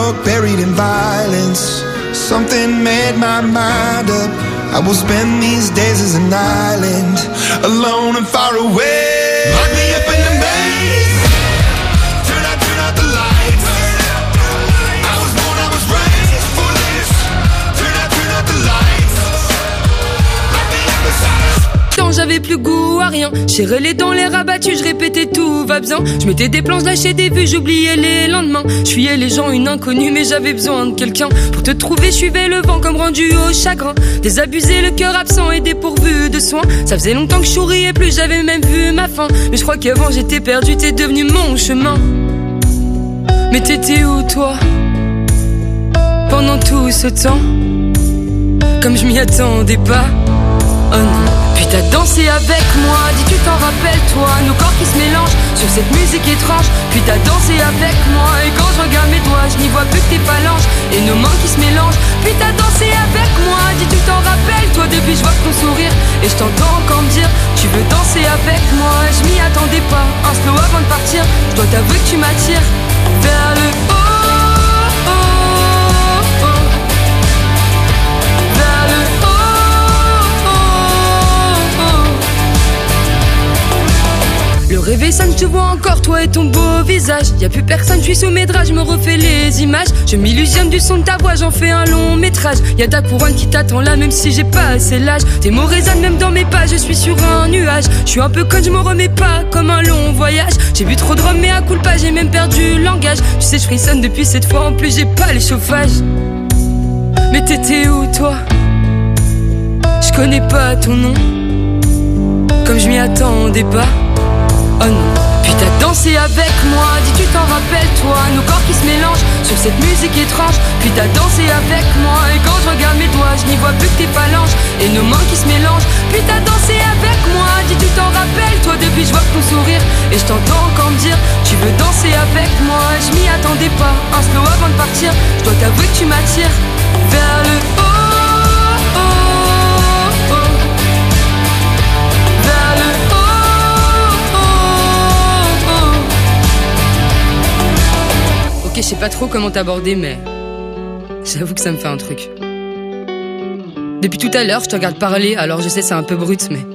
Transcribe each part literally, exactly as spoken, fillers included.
broke, buried in violence. Something made my mind up. I will spend these days as an island, alone and far away. Lock me up in the maze. Turn out, turn out the lights. I was born, I was raised for this. Turn out, turn out the lights. Lock me up inside. Quand j'avais plus goût à rien, j'ai relais dans les rabattus, je répétais tout va bien. Je mettais des planches, lâchais des vues, j'oubliais les lendemains. Je fuyais les gens, une inconnue, mais j'avais besoin de quelqu'un. Pour te trouver, je suivais le vent comme rendu au chagrin. Désabusé, le cœur absent et dépourvu de soins. Ça faisait longtemps que je souriais plus, j'avais même vu ma fin. Mais je crois qu'avant j'étais perdu, t'es devenu mon chemin. Mais t'étais où toi, pendant tout ce temps? Comme je m'y attendais pas. Oh non. Puis t'as dansé avec moi, dis tu t'en rappelles toi, nos corps qui se mélangent sur cette musique étrange. Puis t'as dansé avec moi, et quand je regarde mes doigts, je n'y vois plus que tes phalanges et nos mains qui se mélangent. Puis t'as dansé avec moi, dis tu t'en rappelles toi, depuis je vois ton sourire et je t'entends encore me dire tu veux danser avec moi. Je m'y attendais pas, un slow avant de partir, je dois t'avouer que tu m'attires vers le haut. Le réveil sonne, je te vois encore, toi et ton beau visage. Y'a plus personne, je suis sous mes draps, je me refais les images. Je m'illusionne du son de ta voix, j'en fais un long métrage. Y'a ta couronne qui t'attend là, même si j'ai pas assez l'âge. Tes mots résonnent même dans mes pas, je suis sur un nuage. Je suis un peu conne, je me remets pas, comme un long voyage. J'ai bu trop de rhum, mais à coup de pas, j'ai même perdu le langage. Tu sais, je frissonne depuis cette fois, en plus j'ai pas les chauffages. Mais t'étais où toi? Je connais pas ton nom, comme je m'y attendais pas. Oh non. Puis t'as dansé avec moi, dis tu t'en rappelles toi, nos corps qui se mélangent sur cette musique étrange. Puis t'as dansé avec moi, et quand je regarde mes doigts, je n'y vois plus que tes phalanges et nos mains qui se mélangent. Puis t'as dansé avec moi, dis tu t'en rappelles toi, depuis je vois ton sourire et je t'entends encore me dire tu veux danser avec moi. Je m'y attendais pas, un slow avant de partir, je dois t'avouer que tu m'attires vers le haut. Ok, je sais pas trop comment t'aborder, mais j'avoue que ça me fait un truc. Depuis tout à l'heure, je te regarde parler, alors je sais c'est un peu brut, mais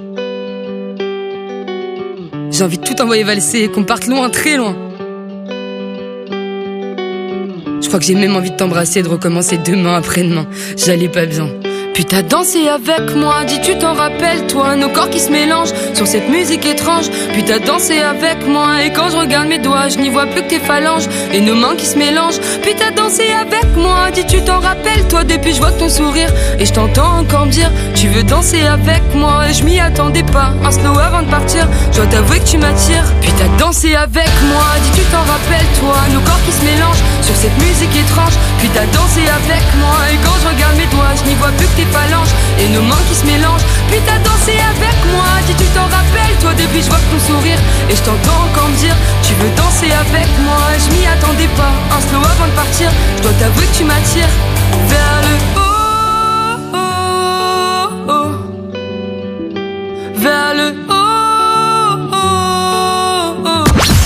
j'ai envie de tout envoyer valser, qu'on parte loin, très loin. Je crois que j'ai même envie de t'embrasser, de recommencer demain après-demain. J'allais pas bien. Puis t'as dansé avec moi, dis tu t'en rappelles toi, nos corps qui se mélangent sur cette musique étrange. Puis t'as dansé avec moi, et quand je regarde mes doigts, je n'y vois plus que tes phalanges et nos mains qui se mélangent. Puis t'as dansé avec moi, dis tu t'en rappelles toi, depuis je vois ton sourire et je t'entends encore me dire tu veux danser avec moi. Et je m'y attendais pas, un slow avant de partir, je dois t'avouer que tu m'attires. Puis t'as dansé avec moi, dis tu t'en rappelles toi, nos corps qui se mélangent sur cette musique étrange. Puis t'as dansé avec moi, et quand je regarde mes doigts, je n'y vois plus que tes phalanges et nos mains qui se mélangent. Puis t'as dansé avec moi, dis tu t'en rappelles toi, depuis je vois ton sourire et je t'entends encore me dire tu veux danser avec moi. Je m'y attendais pas, un slow avant de partir, je dois t'avouer que tu m'attires vers le haut, oh, oh, vers le haut, oh, oh.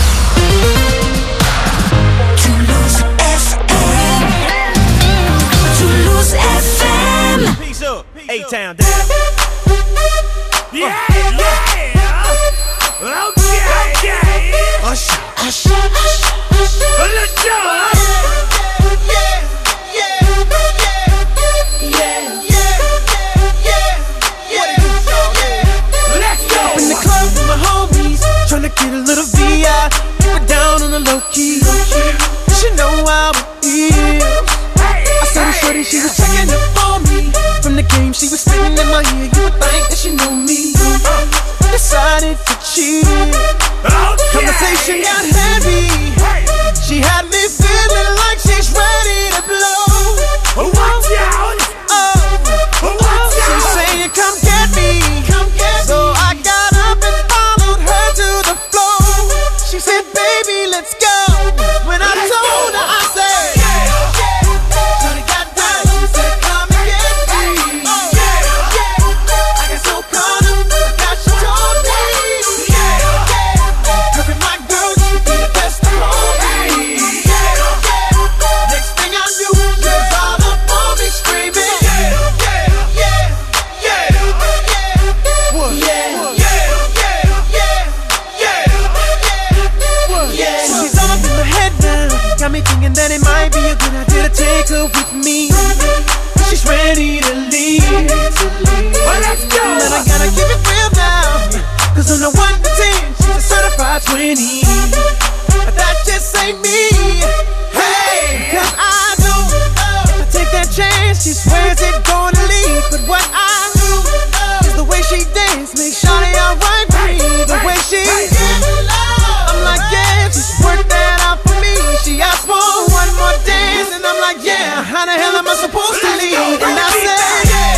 Toulouse F M, Toulouse F M. Peace up, A-Town down. Yeah, yeah. Okay, okay. Hush, hush, hush, hush. Let's go. Yeah, yeah, yeah, yeah, yeah, yeah, yeah. Let's go. Up in the club with my homies, tryna get a little V I. Keep it down on the low key. You should know how it is. I saw the shorty, she was checking up on me. From the game, she was spitting in my ear. You would think that she knew me. Decided to cheat. Conversation got heavy. She had me feeling like she's ready to blow. Watch out! Oh, watch out! She's saying, "Come get me, come get me." So I got up and followed her to the floor. She said, "Baby, let's go." When I told her, I said. Yeah. dance, she swears it's gonna leave. But what I do is the way she dance makes Shawty alright for me. The way she I'm like, yeah, just work that out for me. She asked for one more dance, and I'm like, yeah, how the hell am I supposed to leave? And I said, yeah.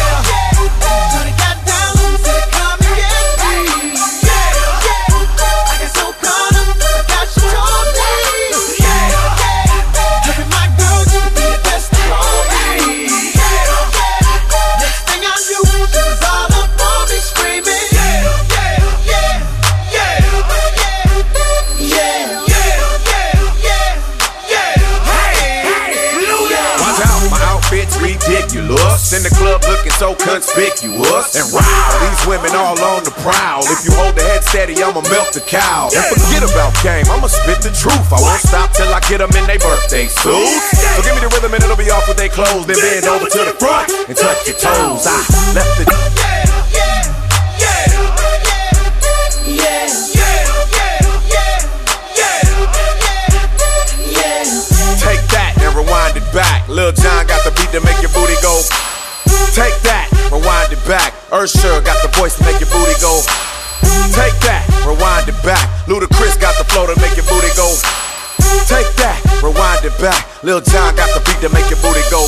In the club looking so conspicuous. And wow, these women all on the prowl. If you hold the head steady, I'ma milk the cow. And forget about game, I'ma spit the truth. I won't stop till I get them in their birthday suits. So give me the rhythm and it'll be off with their clothes. Then bend over to the front and touch your toes. I left the Take that and rewind it back. Lil Jon got the beat to make your booty go. Take that, rewind it back. Usher got the voice to make your booty go. Take that, rewind it back. Ludacris got the flow to make your booty go. Take that, rewind it back. Lil Jon got the beat to make your booty go.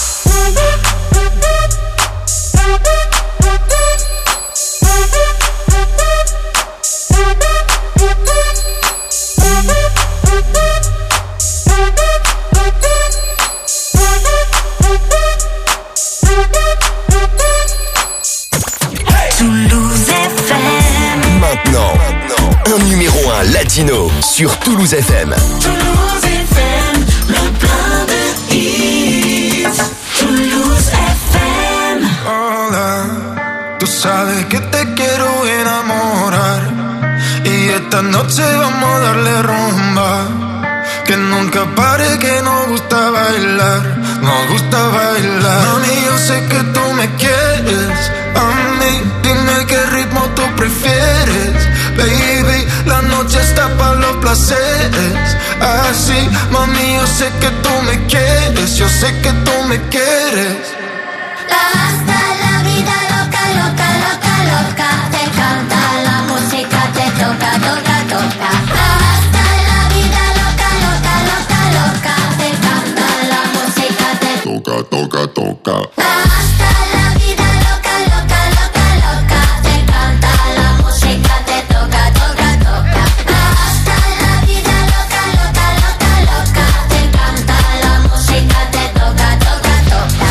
Maintenant, un numéro un latino sur Toulouse F M. Toulouse F M, le plein de hits. Toulouse F M. Hola, tú sabes que te quiero enamorar y esta noche vamos a darle rumba. Que nunca pare, que nos gusta bailar, nos gusta bailar. Mami, yo sé que tú me quieres, a mí dime qué ritmo tú prefieres. Baby, la noche está para los placeres. Así, mami, yo sé que tú me quieres, yo sé que tú me quieres. Hasta la vida loca, loca, loca, loca. Te canta la música, te toca, toca, toca. Hasta la vida loca, loca, loca, loca. Te canta la música, te Toca, toca, toca. hasta la vida loca, loca, loca, loca. Te canta la música, te toca, toca, toca. Hasta la vida loca, loca, loca, loca. Te canta la música, te toca, toca, toca.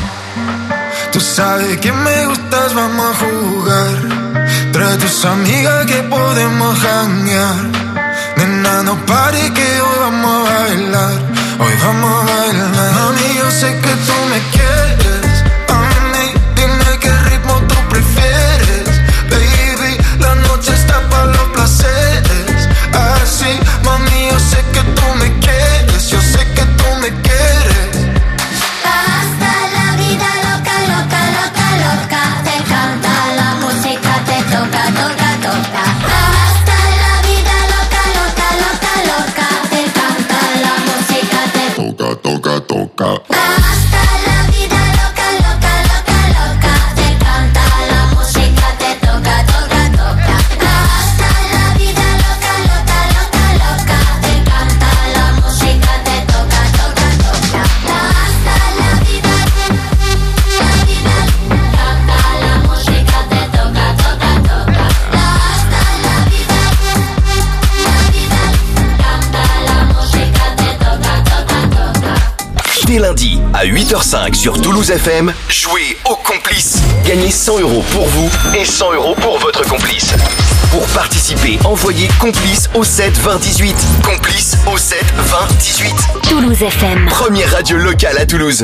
Tú sabes que me gustas, vamos a jugar. Trae tus amigas que podemos janguear. Nena, no pare que hoy vamos a bailar. Hoy vamos a bailar. Mami, yo sé que tú me quieres. A mí, dime qué ritmo tú prefieres. Baby, la noche está para los placeres. Así, mami, yo sé que tú me quieres. Yo sé que tú me quieres. Hasta la vida loca, loca, loca, loca. Te canta la música, te toca, toca, toca. Hasta la vida loca, loca, loca, loca. Te canta la música, te Toca, toca, toca. hasta la vida loca, loca, loca, loca. Te canta la música, te toca, toca, toca. Hasta la vida loca, loca, loca, loca. Te canta la música, te toca, toca, toca. Hasta la vida, la vida, canta la música, te toca, toca, toca. Hasta la vida, la vida, canta la música, te toca, toca, toca. Dès lundi à huit heures cinq sur Toulouse F M, jouez au complice. Gagnez cent euros pour vous et cent euros pour votre complice. Pour participer, envoyez complice au sept vingt dix-huit. Complice au sept vingt dix-huit. Toulouse F M. Première radio locale à Toulouse.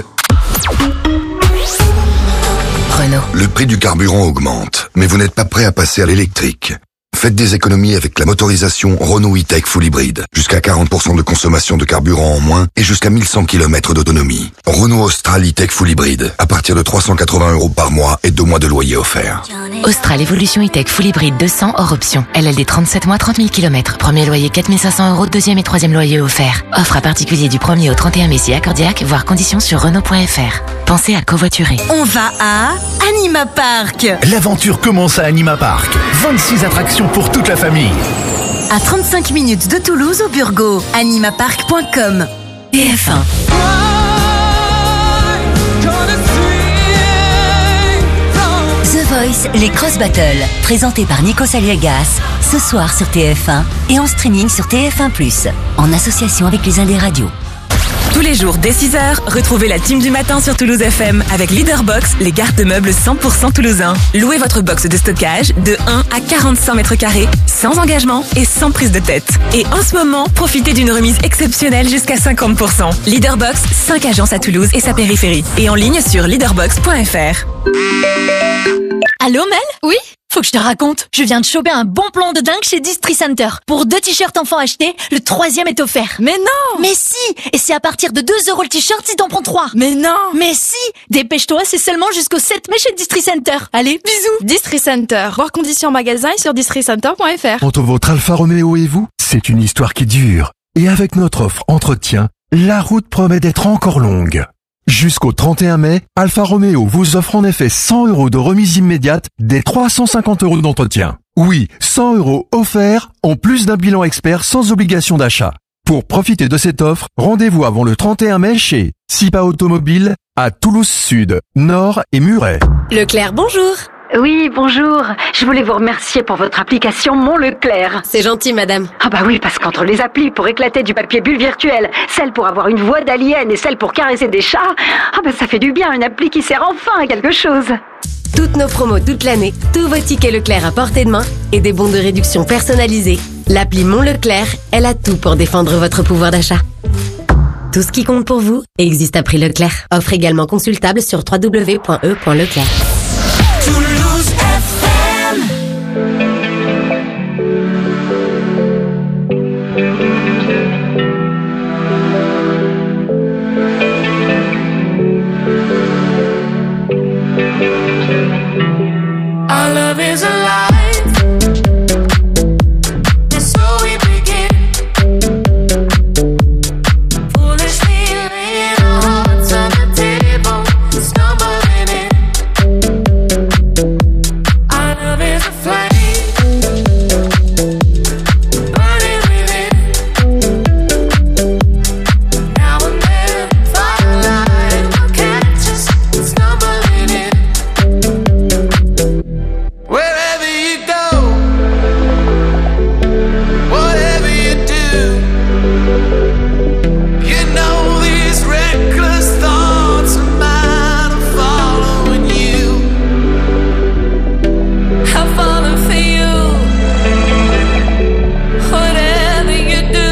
Renault. Le prix du carburant augmente, mais vous n'êtes pas prêt à passer à l'électrique. Faites des économies avec la motorisation Renault E-Tech Full Hybrid. Jusqu'à quarante pour cent de consommation de carburant en moins et jusqu'à mille cent kilomètres d'autonomie. Renault Austral E-Tech Full Hybrid. À partir de trois cent quatre-vingts euros par mois et deux mois de loyer offert. Austral Evolution E-Tech Full Hybrid deux cents hors option. L L D trente-sept mois, trente mille kilomètres. Premier loyer quatre mille cinq cents euros, deuxième et troisième loyer offert. Offre à particulier du premier au trente et un mai si accordiaque, voire conditions sur Renault point F R. Pensez à covoiturer. On va à Anima Park. L'aventure commence à Anima Park. vingt-six attractions pour toute la famille. À trente-cinq minutes de Toulouse au Burgo. animapark point com. T F un. The Voice, les Cross Battles, présentés par Nikos Aliagas, ce soir sur T F un et en streaming sur T F un plus, en association avec les Indés Radio. Tous les jours dès six heures, retrouvez la team du matin sur Toulouse F M avec Leaderbox, les garde-meubles cent pour cent toulousains. Louez votre box de stockage de un à quarante-cinq mètres carrés, sans engagement et sans prise de tête. Et en ce moment, profitez d'une remise exceptionnelle jusqu'à cinquante pour cent. Leaderbox, cinq agences à Toulouse et sa périphérie. Et en ligne sur leaderbox point F R. Allô Mel ? Oui ? Faut que je te raconte, je viens de choper un bon plan de dingue chez Distri Center. Pour deux t-shirts enfants achetés, le troisième est offert. Mais non! Mais si! Et c'est à partir de deux euros le t-shirt si t'en prends trois. Mais non! Mais si! Dépêche-toi, c'est seulement jusqu'au sept mai chez Distri Center. Allez, bisous! Distri Center, voir conditions magasin et sur distri center point F R. Entre votre Alfa Romeo et vous, c'est une histoire qui dure. Et avec notre offre entretien, la route promet d'être encore longue. Jusqu'au trente et un mai, Alfa Romeo vous offre en effet cent euros de remise immédiate des trois cent cinquante euros d'entretien. Oui, cent euros offerts en plus d'un bilan expert sans obligation d'achat. Pour profiter de cette offre, rendez-vous avant le trente et un mai chez Sipa Automobile à Toulouse Sud, Nord et Muret. Leclerc, bonjour. Oui, bonjour. Je voulais vous remercier pour votre application Mon Leclerc. C'est gentil, madame. Ah bah oui, parce qu'entre les applis pour éclater du papier bulle virtuel, celle pour avoir une voix d'alien et celle pour caresser des chats, ah bah ça fait du bien, une appli qui sert enfin à quelque chose. Toutes nos promos toute l'année, tous vos tickets Leclerc à portée de main et des bons de réduction personnalisés. L'appli Mon Leclerc, elle a tout pour défendre votre pouvoir d'achat. Tout ce qui compte pour vous existe à prix Leclerc. Offre également consultable sur w w w point e point leclerc. Toulouse F M. Our love is alive. And so we begin. Foolishly laying our hearts on the table, stumbling in. Our love is a flame, burning within. Now and then, firelight will catch us stumbling in. Wherever you go, whatever you do, you know these reckless thoughts of mine are following you. I'm falling for you, whatever you do.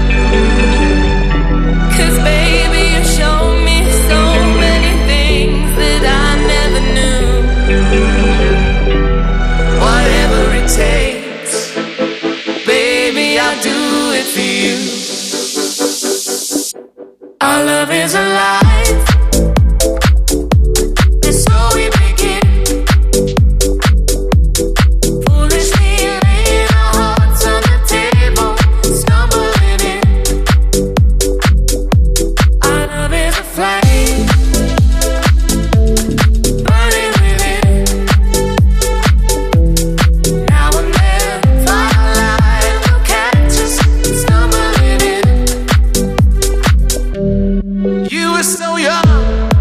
'Cause baby, you show me so many things that I never knew. Whatever it takes, baby, I'll do it for you. Our love is alive, and so we begin. Foolishly laying our hearts on the table, stumbling in. Our love is a flame, burning within. Now and then, firelight will catch us stumbling in. You were so young,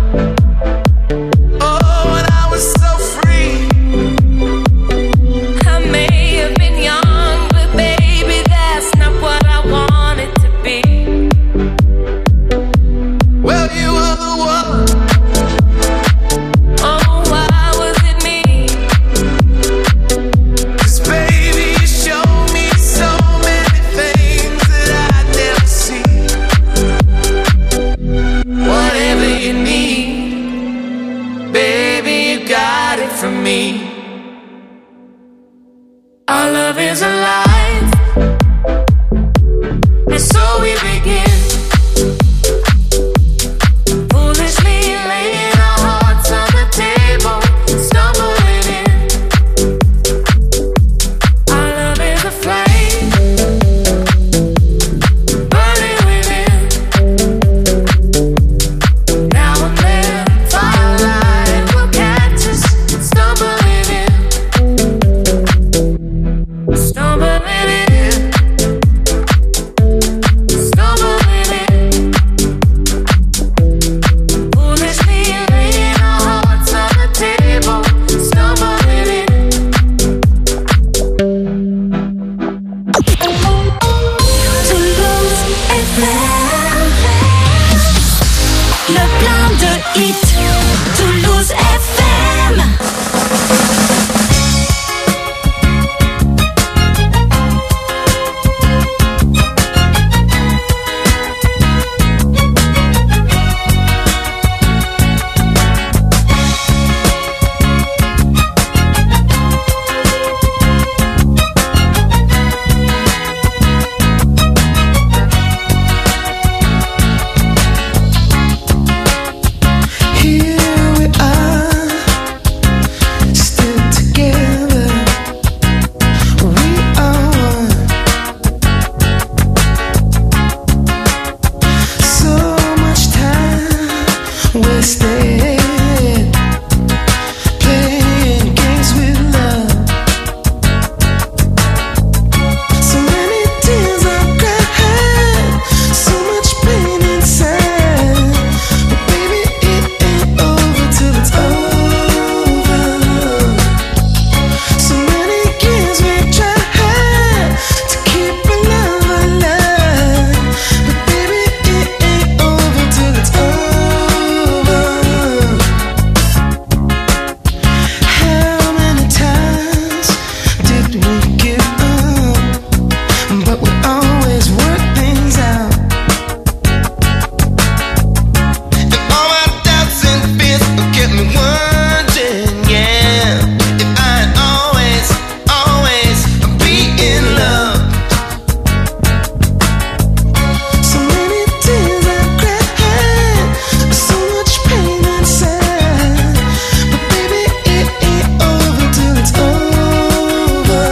oh, and I was so free. I may have been young, but baby, that's not what I wanted to be. Well, you were the one. Oh, why was it me? 'Cause baby, you showed me so many things that I'd never see. Whatever you need, baby, you got it from me. Our Our love is alive, and so we begin. Foolishly laying our hearts on the table, stumbling in. Our love is a flame, burning within. Now and then, firelight will catch us, stumbling in, stumbling in, stumbling in. Foolishly laying our hearts on the table, stumbling in. Toulouse F M. Le plein de hits. Toulouse F M. Here we are, still together. We are one. So much time wasted playing games with love. So many tears I've cried, so much pain inside. But baby, it ain't over till it's over. So many years we've tried to keep our love alive. But baby, it ain't over till it's over. How many times did we give up? But we always work things out. And all my doubts and fears kept me wondering, yeah, if I'd always, always be in love. So many tears I've cried, so much pain inside. But baby, it ain't over till it's over.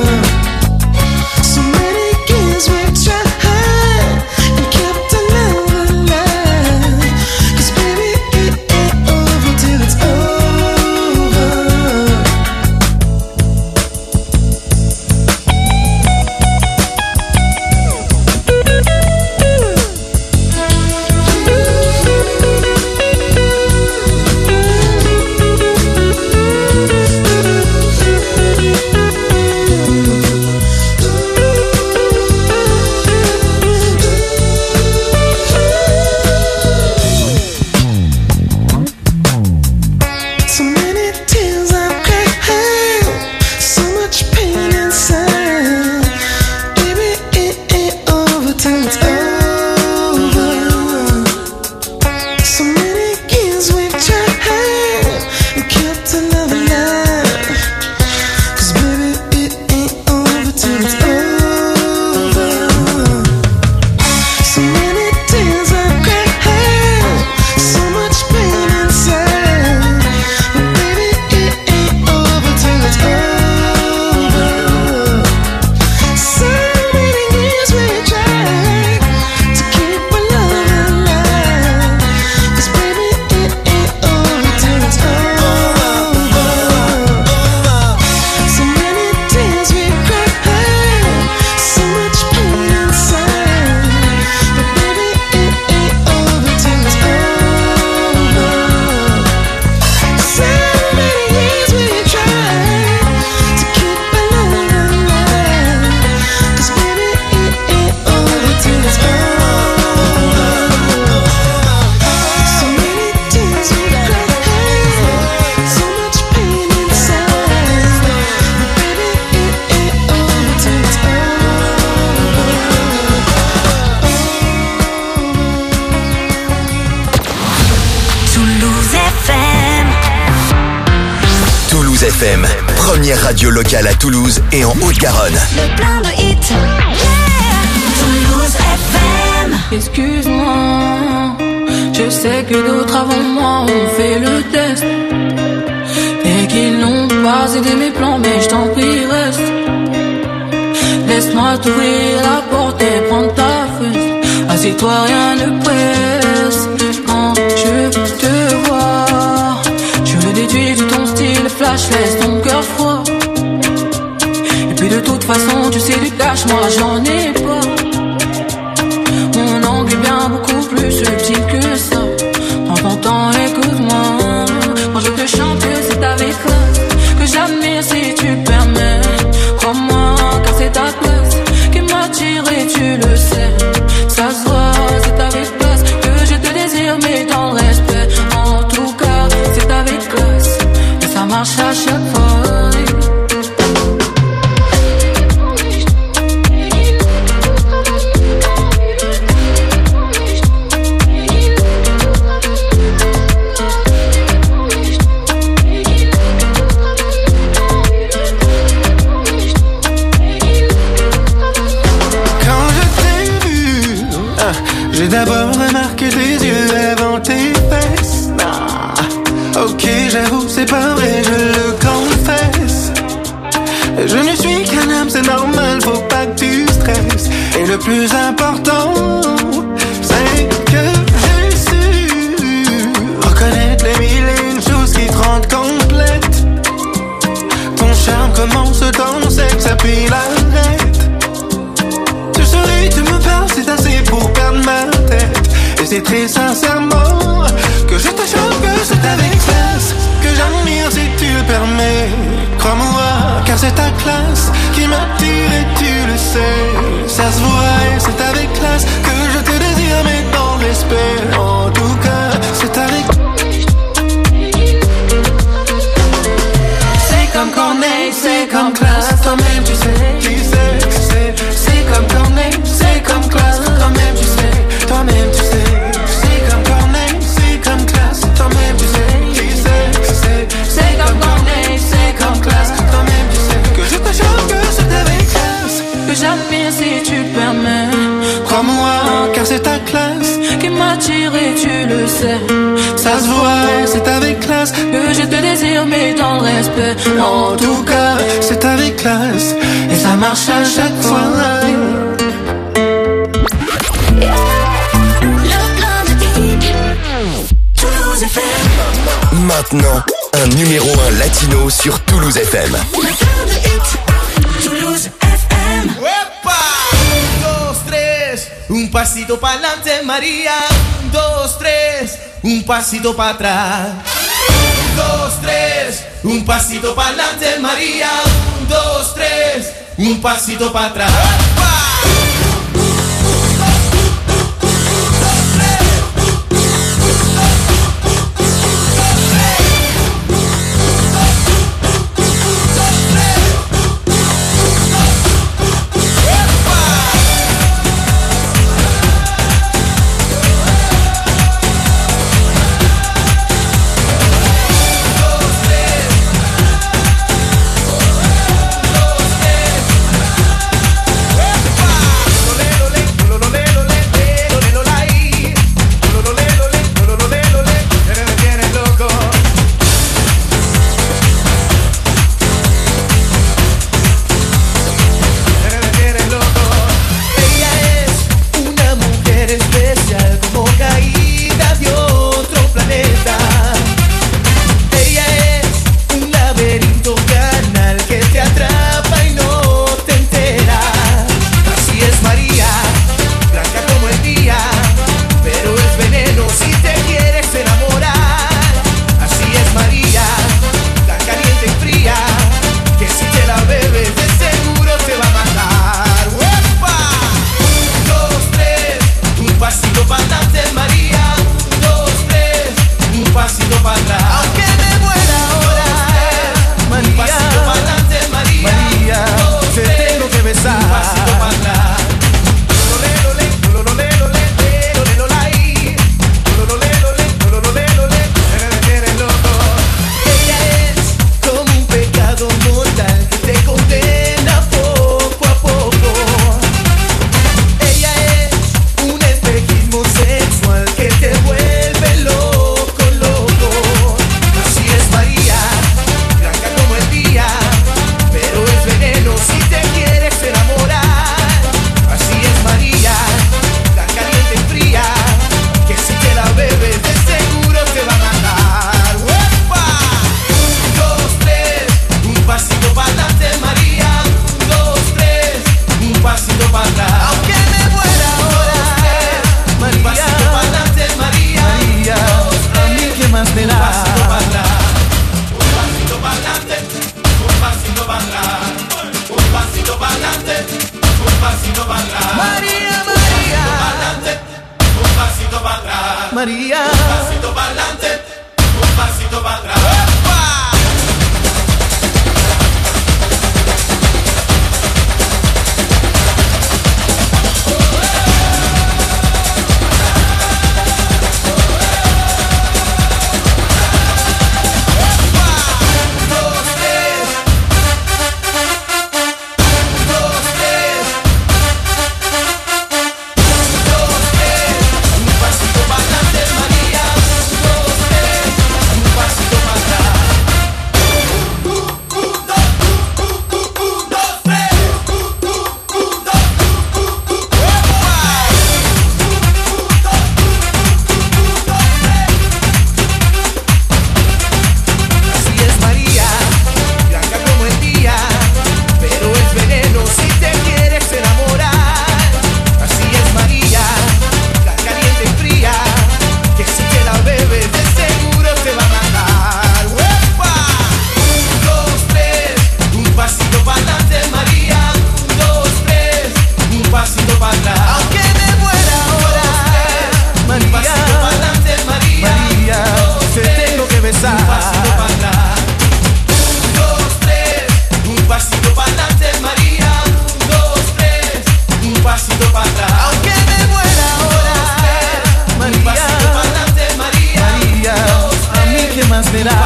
So many years we've tried and kept our love alive. 'Cause baby, it ain't over till it's over. So many tears I've cried, so much pain inside. Baby, it ain't over till it's over. So many years we've tried and kept our love alive. 'Cause baby, it ain't over till it's over. So many tears I've cried, so much pain inside. But baby, it ain't over till it's over. So many years we tried to keep our love alive. 'Cause baby, it ain't over till it's over. So many tears we cried, so much pain inside. But baby, it ain't over till it's over. So many years we tried to keep our love alive. 'Cause baby, it ain't over till it's over. So many tears we cried, so much pain inside. But baby, it ain't over till it's Toulouse F M. Toulouse F M, première radio locale à Toulouse et en Haute-Garonne. Le plein de hits. Yeah. Toulouse F M. Excuse-moi, je sais que d'autres avant moi ont fait le test et qu'ils n'ont pas aidé mes plans, mais je t'en prie reste. Laisse-moi t'ouvrir la porte et prendre ta fesse. Assieds-toi, rien ne presse. Quand je te vois, je le déduis de ton style flash, laisse ton cœur froid. Et puis de toute façon, tu sais du cash, moi j'en ai pas. Mon angle est bien beaucoup plus subtil que ça. Prends ton temps, écoute-moi. Quand je te chante, c'est avec classe que j'admire si tu permets. Crois-moi, car c'est ta classe qui m'attire et tu le sais. Ça se voit, c'est avec classe que je te désire, mais dans le respect. En tout cas, c'est avec classe et ça marche à chaque fois. J'ai d'abord remarqué tes yeux avant tes fesses. Ah, ok, j'avoue, c'est pas vrai, je le confesse. Je ne suis qu'un homme, c'est normal, faut pas que tu stresses. Et le plus important, c'est que j'ai su reconnaître les mille et une choses qui te rendent complète. Ton charme commence dans le sexe, puis l'arrête. Tu souris, tu me parles, c'est assez pour perdre ma tête. Et c'est très sincèrement que je te chante, que c'est avec classe que j'admire si tu le permets. Crois-moi, car c'est ta classe qui m'attire et tu le sais. Ça se voit et c'est avec classe que je te désire, mais dans le respect. En tout cas, c'est avec. C'est comme Corneille, c'est comme classe, toi-même tu sais, tu sais, tu sais. C'est comme Corneille, c'est comme classe, toi-même tu sais, toi-même tu sais. C'est comme Corneille, c'est comme classe, toi-même tu sais, tu sais, tu sais. C'est comme Corneille, c'est comme classe, toi-même tu sais. Que je te chante, que c'est avec classe que j'admire si tu le permets. Crois-moi, car c'est ta classe qui m'attire et tu le sais. Ça se voit, c'est avec classe que je te désire, mais dans le respect. En tout cas, c'est avec classe et ça marche à chaque fois. Maintenant, un numéro un latino sur Toulouse F M. Toulouse F M. ¡Epa! Un, dos, tres, un pasito pa'lante, María. Un, dos, tres, un pasito para atrás. Un, dos, tres, un pasito pa'lante, María. Un, dos, tres, un pasito para atrás. ¡Epa!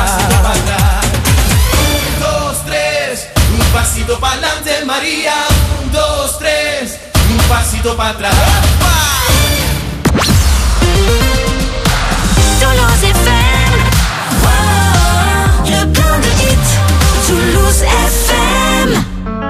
atrás. Un, dos, tres, un pasito pa'lante, María. Un, dos, tres, un pasito para atrás. Toulouse F M, wow, le plein de hits. Toulouse F M.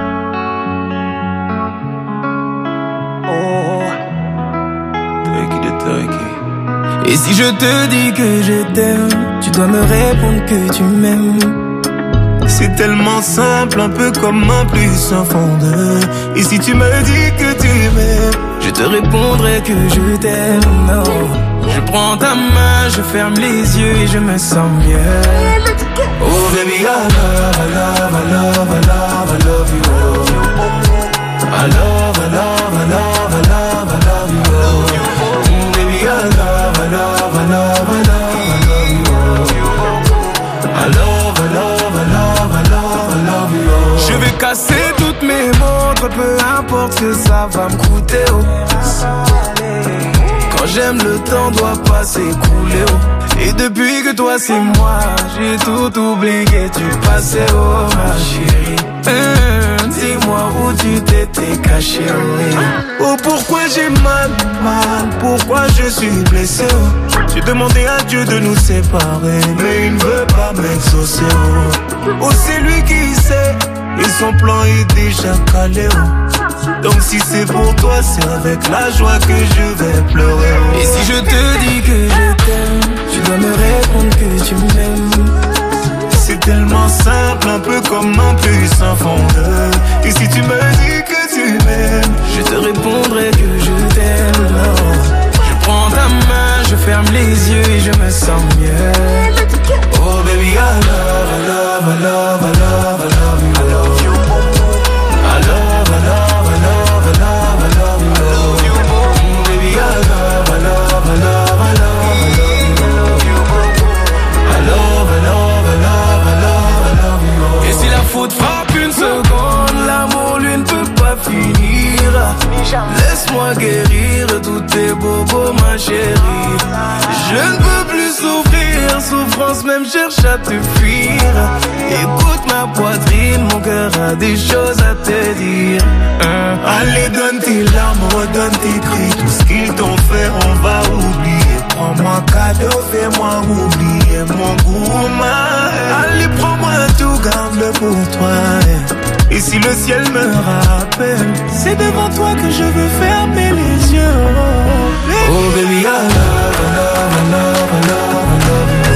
Et si je te dis que je t'aime, tu dois me répondre que tu m'aimes. C'est tellement simple, un peu comme un plus un fond de. Et si tu me dis que tu m'aimes, je te répondrai que je t'aime. Non, je prends ta main, je ferme les yeux et je me sens mieux. Oh baby, I love, I love, I love, I love, I love you. I love, I love, I love, I love, I love you. Mm, baby, I love, I love, I love, I love, I love you. I love, I love, I love, I love, I love you. Je vais casser toutes mes montres, peu importe ce que ça va me coûter. Oh. Quand j'aime, le temps doit pas s'écouler. Oh. Et depuis que toi c'est moi, j'ai tout oublié du passé. Oh ma chérie, hum, dis-moi où tu t'étais caché. Oh, oh pourquoi j'ai mal, mal, pourquoi je suis blessé. Oh. J'ai demandé à Dieu de nous séparer, mais il ne veut pas m'exaucer. Oh, oh c'est lui qui sait, et son plan est déjà calé. Oh. Donc si c'est pour toi, c'est avec la joie que je vais pleurer. Oh. Et si je te dis que je t'aime, tu dois me répondre que tu m'aimes. C'est tellement simple, un peu comme un plus un fond de. Et si tu me dis que tu m'aimes, je te répondrai que je t'aime. Je prends ta main, je ferme les yeux et je me sens mieux. Oh baby, I love, I love, I love, I love, I love you. I love you. I love, I love, I love, I love, I love you. Mm, baby, I love, I love, I love, I love. Et si la faute frappe une seconde, l'amour lui ne peut pas finir. Laisse-moi guérir tous tes bobos ma chérie. Je ne peux plus souffrir, souffrance même cherche à te fuir. Écoute ma poitrine, mon cœur a des choses à te dire. hein? Allez donne tes larmes, redonne tes cris. Tout ce qu'ils t'ont fait on va oublier. Prends-moi cadeau, fais-moi oublier mon goût. Allez prends-moi tout, garde-le pour toi. Et si le ciel me rappelle, c'est devant toi que je veux fermer les yeux. Oh baby, I love, I love, I love, I love, I love you.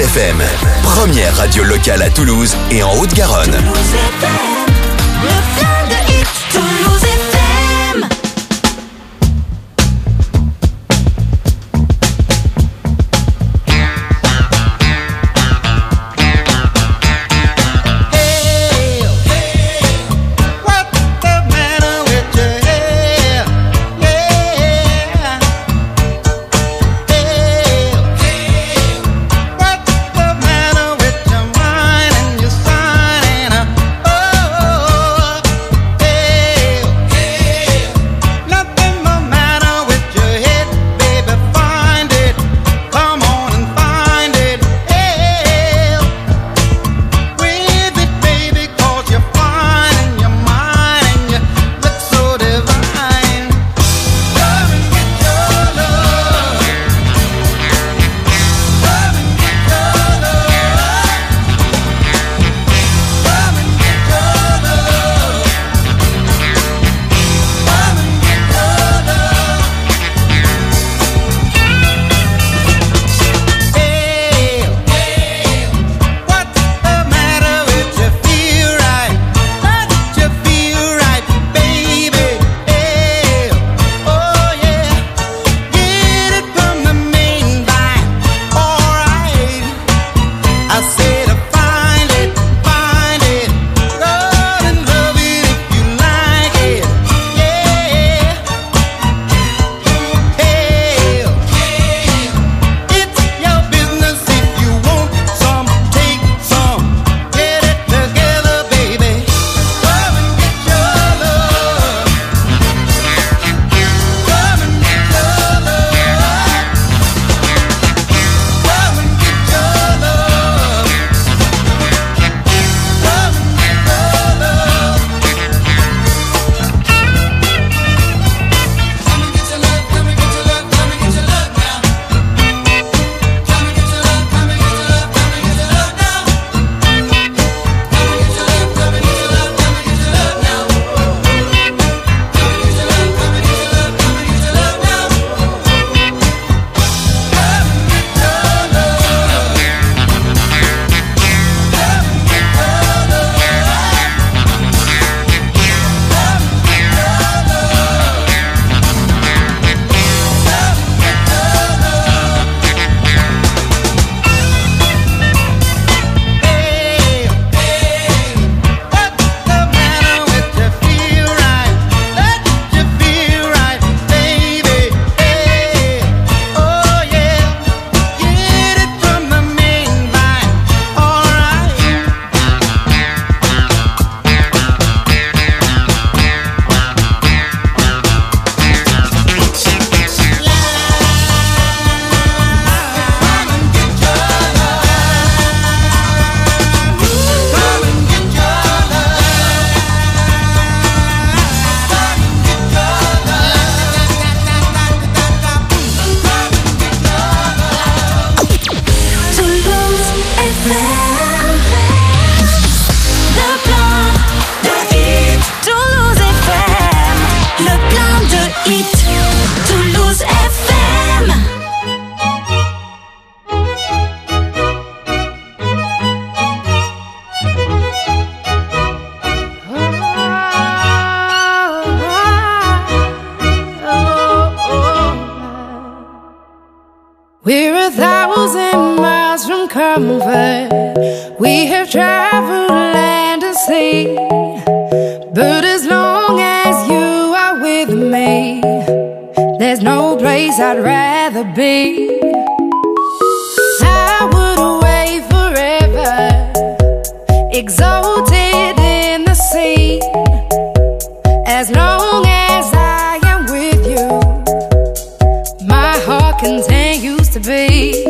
F M, première radio locale à Toulouse et en Haute-Garonne. Toulouse F M, le plein de hits. Toulouse F M. We're a thousand miles from comfort. We have traveled land and sea. But as long as you are with me, there's no place I'd rather be. I would away forever, exalted in the sea. As long as I am with you, my heart continues to beat.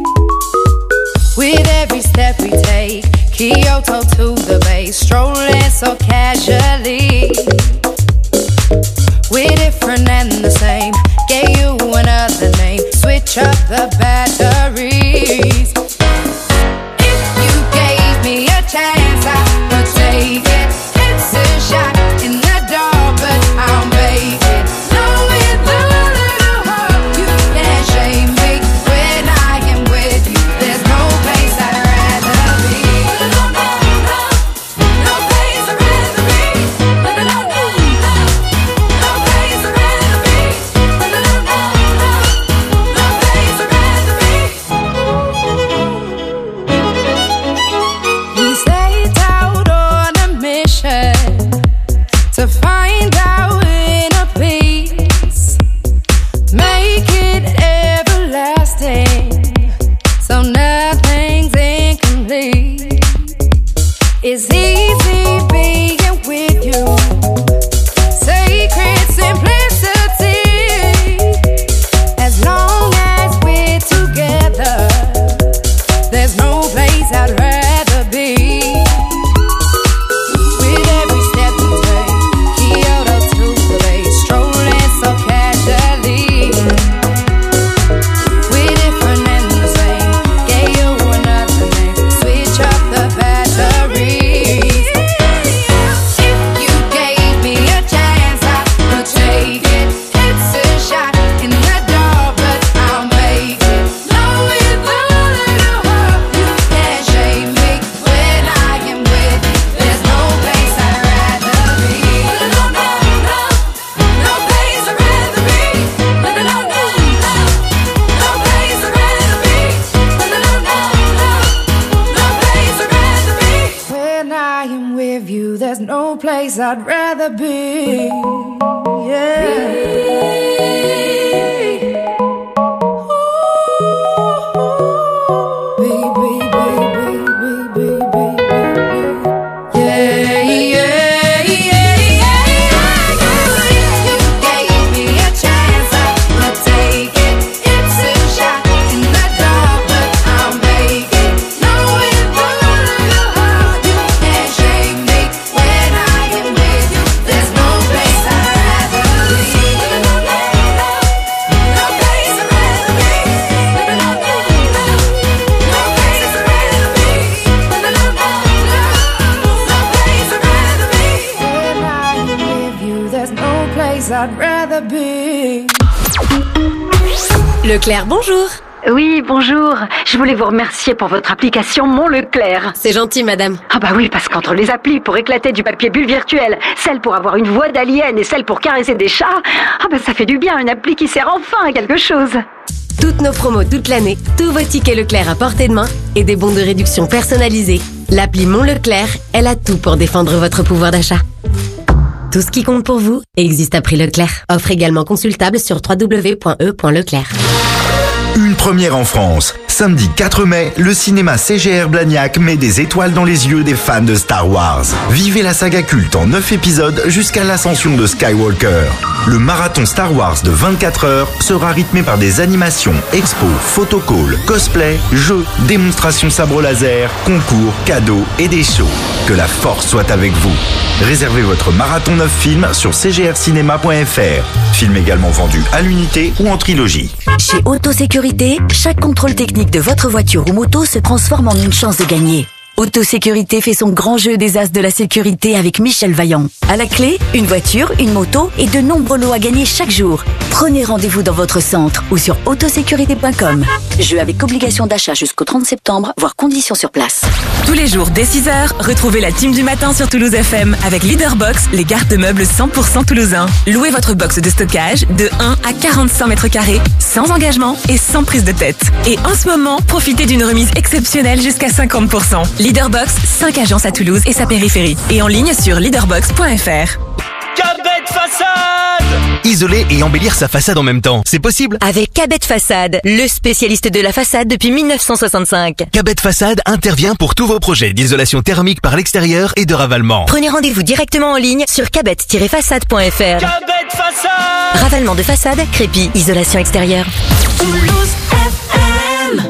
With every step we take, Kyoto to the bay, strolling so casually. We're different and the same, gave you another name, switch up the batteries. If you gave me a chance, I would take it. It's a shot in the dark, but I'll make it. Know with a little hope, you can't shame me. When I am with you, there's no place place I'd rather be. Yeah. I'd rather be. Leclerc, bonjour. Oui, bonjour. Je voulais vous remercier pour votre application Mon Leclerc. C'est gentil, madame. Ah bah oui, parce qu'entre les applis pour éclater du papier bulle virtuel, celle pour avoir une voix d'alien et celle pour caresser des chats, ah bah ça fait du bien, une appli qui sert enfin à quelque chose. Toutes nos promos toute l'année, tous vos tickets Leclerc à portée de main et des bons de réduction personnalisés. L'appli Mon Leclerc, elle a tout pour défendre votre pouvoir d'achat. Tout ce qui compte pour vous existe à prix Leclerc. Offre également consultable sur w w w point e point leclerc. Une première en France. Samedi quatre mai, le cinéma C G R Blagnac met des étoiles dans les yeux des fans de Star Wars. Vivez la saga culte en neuf épisodes jusqu'à l'ascension de Skywalker. Le marathon Star Wars de vingt-quatre heures sera rythmé par des animations, expos, photocalls, cosplay, jeux, démonstrations sabre laser, concours, cadeaux et des shows. Que la force soit avec vous. Réservez votre marathon neuf films sur c g r cinéma point f r. Film également vendu à l'unité ou en trilogie. Chez Autosécurité, chaque contrôle technique de votre voiture ou moto se transforme en une chance de gagner. Autosécurité fait son grand jeu des as de la sécurité avec Michel Vaillant. À la clé, une voiture, une moto et de nombreux lots à gagner chaque jour. Prenez rendez-vous dans votre centre ou sur autosécurité point com. Jeu avec obligation d'achat jusqu'au trente septembre, voire conditions sur place. Tous les jours dès six heures, retrouvez la team du matin sur Toulouse F M avec Leaderbox, les garde-meubles cent pour cent toulousains. Louez votre box de stockage de un à quarante-cinq mètres carrés, sans engagement et sans prise de tête. Et en ce moment, profitez d'une remise exceptionnelle jusqu'à cinquante pour cent. Leaderbox, cinq agences à Toulouse et sa périphérie. Et en ligne sur leaderbox point f r. Cabet Façade! Isoler et embellir sa façade en même temps, c'est possible? Avec Cabet Façade, le spécialiste de la façade depuis mille neuf cent soixante-cinq. Cabet Façade intervient pour tous vos projets d'isolation thermique par l'extérieur et de ravalement. Prenez rendez-vous directement en ligne sur cabet tiret façade point f r. Cabet Façade! Ravalement de façade, crépi, isolation extérieure. Toulouse F M.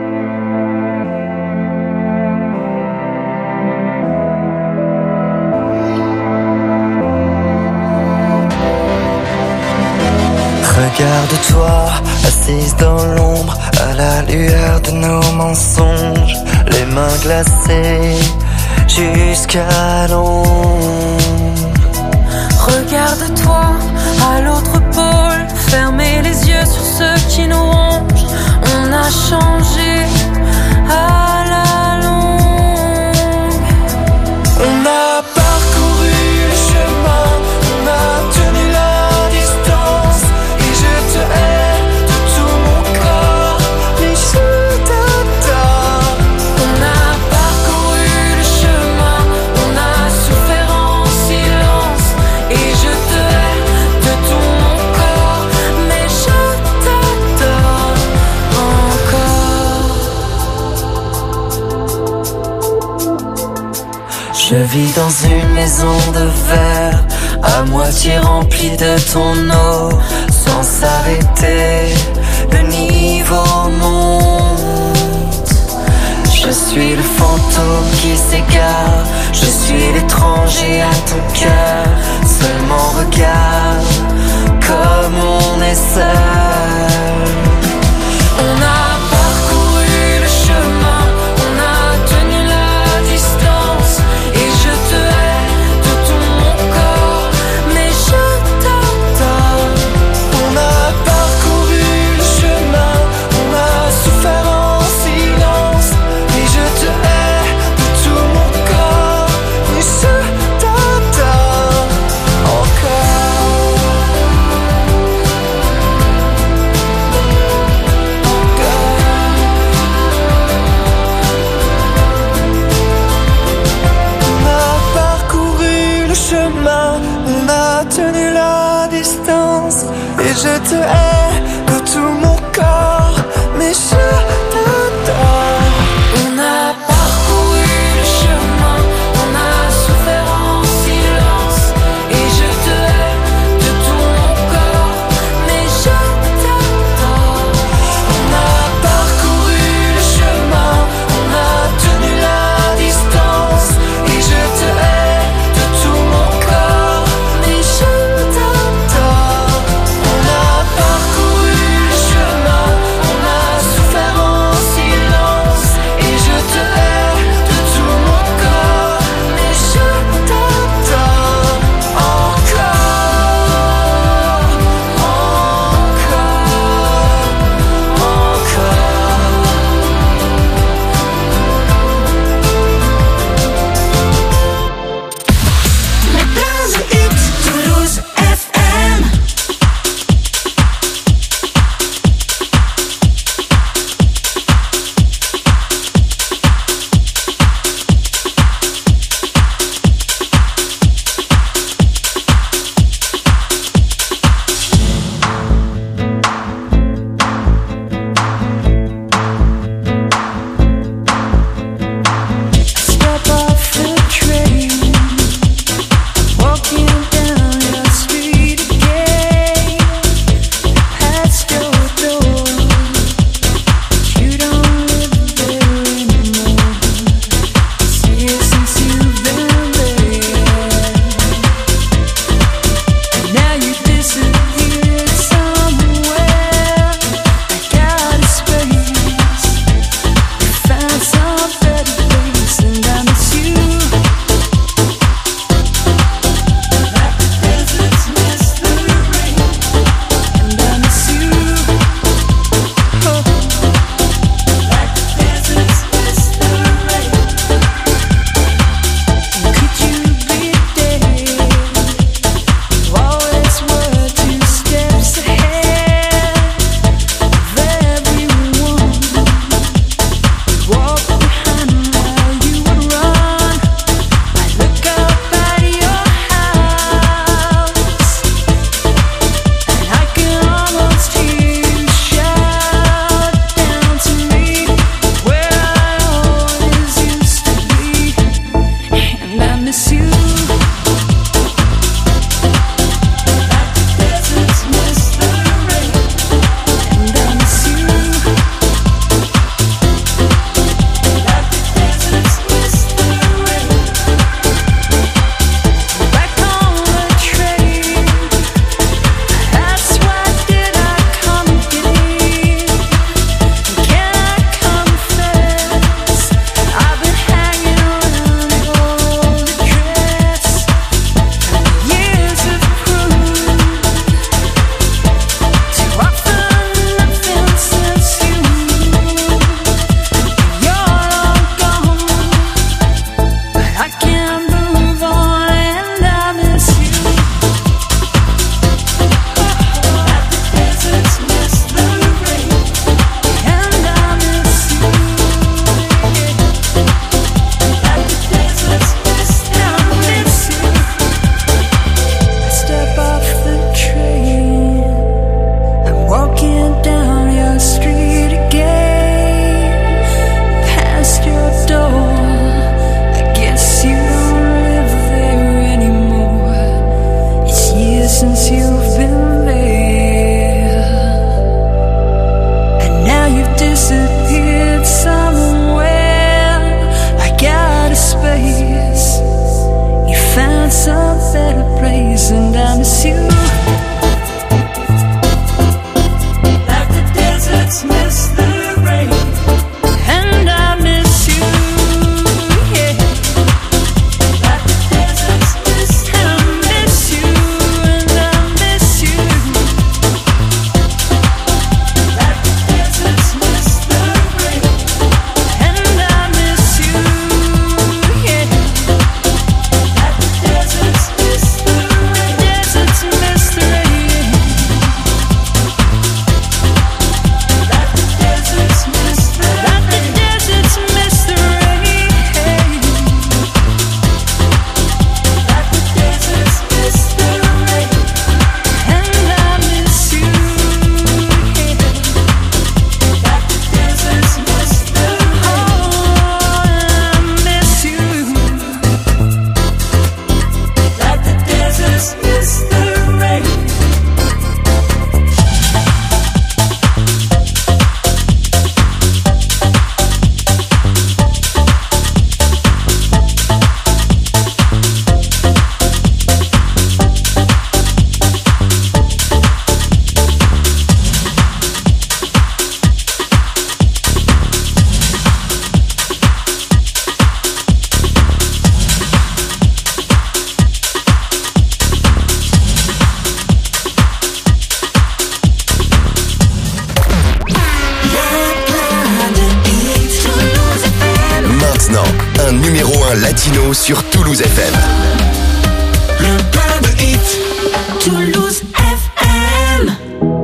Regarde-toi, assise dans l'ombre, à la lueur de nos mensonges, les mains glacées jusqu'à l'ombre. Regarde-toi à l'autre pôle, fermez les yeux sur ceux qui nous rongent. On a changé à la longue. On a parcouru le chemin, on a tenu la distance, et je te hais de tout mon corps, mais je t'adore. On a parcouru le chemin, on a souffert en silence, et je te hais de tout mon corps, mais je t'adore encore. Je vis dans une maison de verre, à moitié remplie de ton eau, sans s'arrêter, le niveau monte. Je suis le fantôme qui s'égare, je suis l'étranger à ton cœur. Seulement regarde comme on est seul. On a parcouru le chemin, on a tenu la distance, et je te hais de tout mon corps, mais je t'adore. On a parcouru le chemin, on a souffert en silence, et je te hais de tout mon corps, mais je t'adore encore. a tenu la distance. Et je te hais de tout mon corps, mais je t'adore. On a parcouru le chemin, on a souffert en silence. Et je te hais de tout mon corps, mais je t'adore. On a parcouru le chemin, on a tenu la distance. Et je te hais de tout mon corps, mais je t'adore. On a parcouru le chemin, on a souffert en silence. Et je te hais de tout mon corps, mais je t'adore. Encore, Les pleins de hits, Toulouse F M. step off the train, walking down your street again, past your door. You don't live there anymore. It's years since you've been there, and now you disappeared somewhere. I got a space, found some better place, and I miss you. Like the deserts miss the rain, and I miss you. Oh, like the deserts miss the rain. And could you be there? You always were two steps ahead of everyone. Walk behind while you would run. I look up at your house, and I can almost hear you shout down to me where I always used to be, and I miss you. Like the deserts miss the rain, and I miss you. Like the deserts miss the rain. Back on the train, that's why did I come again? Can I confess, I've been hanging around your old address. Years have proved too often nothing since you. You're long gone, but I can't move on, and I miss you. Like the deserts miss the rain, and I miss you. Like the deserts miss the rain, I miss you. I step off the train, I'm walking down your street again, past your door. I guess you don't live there anymore. It's years since you've been there, and now you've disappeared somewhere. I got a space, you found some better place, and I miss you. Like the deserts miss the rain, and I miss you. Yeah. Like the deserts miss, and I miss you, and I miss Latino sur Toulouse F M. Le plein de hits. Toulouse F M.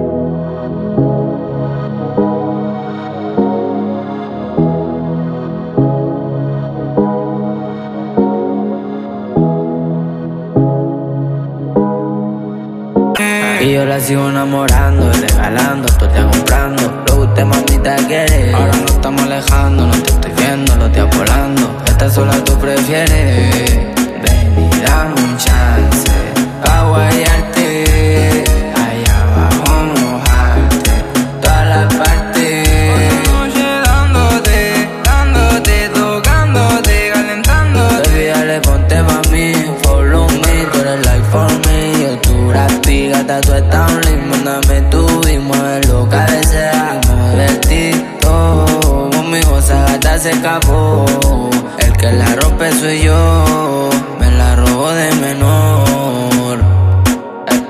Y yo la sigo enamorando, regalando, todo te comprando. Lo que usted mamita quiere. Ahora nos estamos alejando, no te estoy viendo, lo estoy volando. Esta sola tú prefieres. Ven y dame un chance pa' guayarte. Allá abajo mojarte, toda la parte. Noche dándote, dándote, tocándote, calentándote. Baby, dale, ponte pa' mí, follow me, tú eres like for me. Yo tu rapi, gata, tú estás un link. Mándame tú y mueve lo que deseas. Divertido, conmigo esa gata se escapó. El que la rompe soy yo, me la robo de menor. Ey.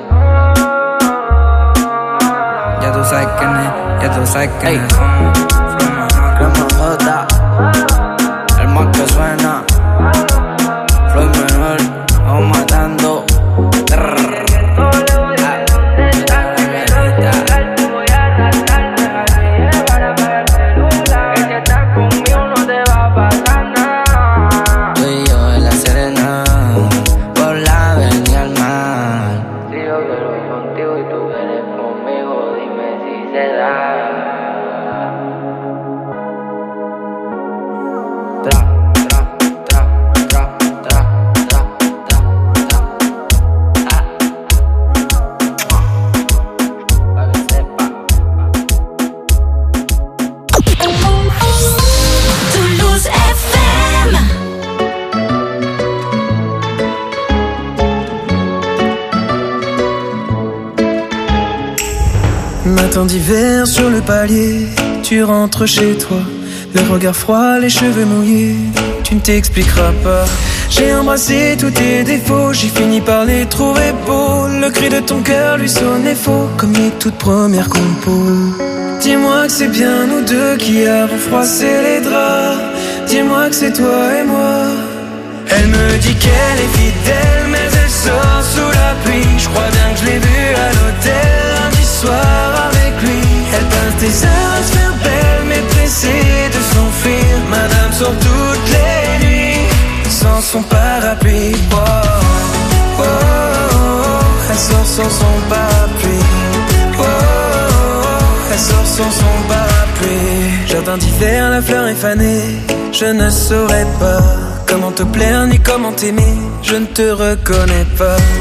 Ya tú sabes quién es, ya tú sabes quién es. Crema J, el más que suena. Floyd menor, vamos matando. Matin d'hiver sur le palier, tu rentres chez toi, le regard froid, les cheveux mouillés, tu ne t'expliqueras pas. J'ai embrassé tous tes défauts, j'ai fini par les trouver beaux. Le cri de ton cœur lui sonnait faux, comme les toutes premières compos. Dis-moi que c'est bien nous deux qui avons froissé les draps. Dis-moi que c'est toi et moi. Elle me dit qu'elle est fidèle, mais elle sort sous la pluie. Je crois bien que je l'ai vue à l'hôtel lundi soir avec lui. Elle passe des heures à se faire belle, mais pressée de s'enfuir. Madame sort toutes les nuits sans son parapluie. Oh, oh, oh, oh, elle sort sans son parapluie. Oh, oh, oh, elle sort sans son parapluie. Jardin d'hiver, la fleur est fanée. Je ne saurais pas comment te plaire ni comment t'aimer. Je ne te reconnais pas.